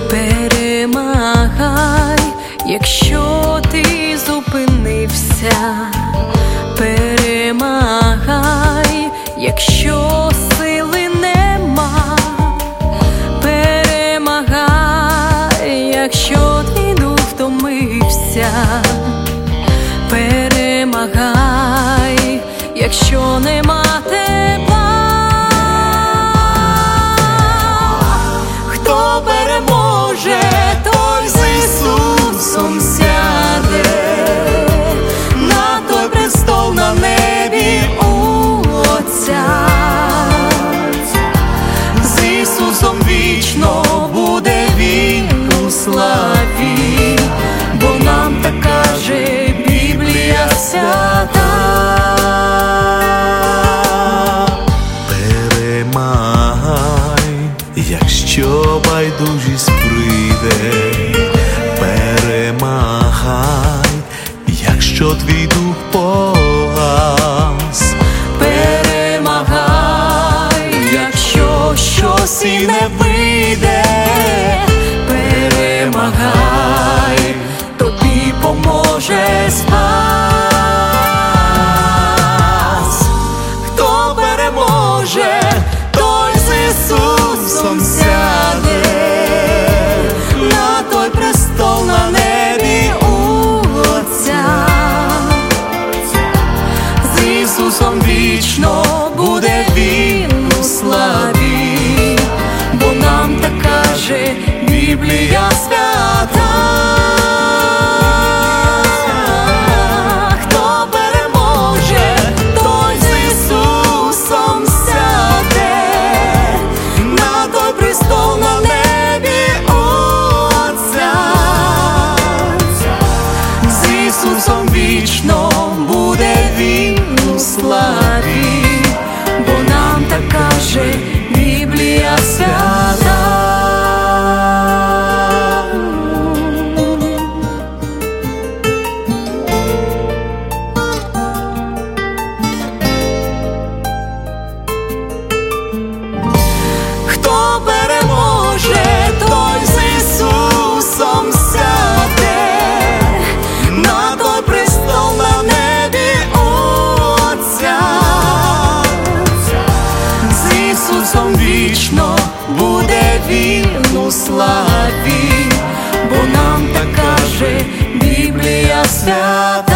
Перемагай, якщо ти зупинився, перемагай, якщо сили нема, перемагай, якщо твій дух втомився, перемагай, якщо нема тепла. Хто переможе, той з Ісусом сяде на той престол на небі у Отця. З Ісусом вічно буде Він у славі, бо нам так каже Біблія свята. Перемагай, якщо байдужість прийде, перемагай, якщо твій дух погас, перемагай, якщо щось і не вийде, перемагай, тобі поможе спас. Хто переможе, той з Ісусом сяде на той престол на небі у Отця. З Ісусом вічно буде Він у славі, бо нам так каже Біблія свята. Хто переможе, той з Ісусом сяде на той престол на небі у Отця. З Ісусом вічно буде Він у славі, бо нам так каже Біблія свята. Хто переможе, той з Ісусом сяде на той престол на небі у Отця. З Ісусом вічно буде Він у славі, бо нам так каже Біблія свята.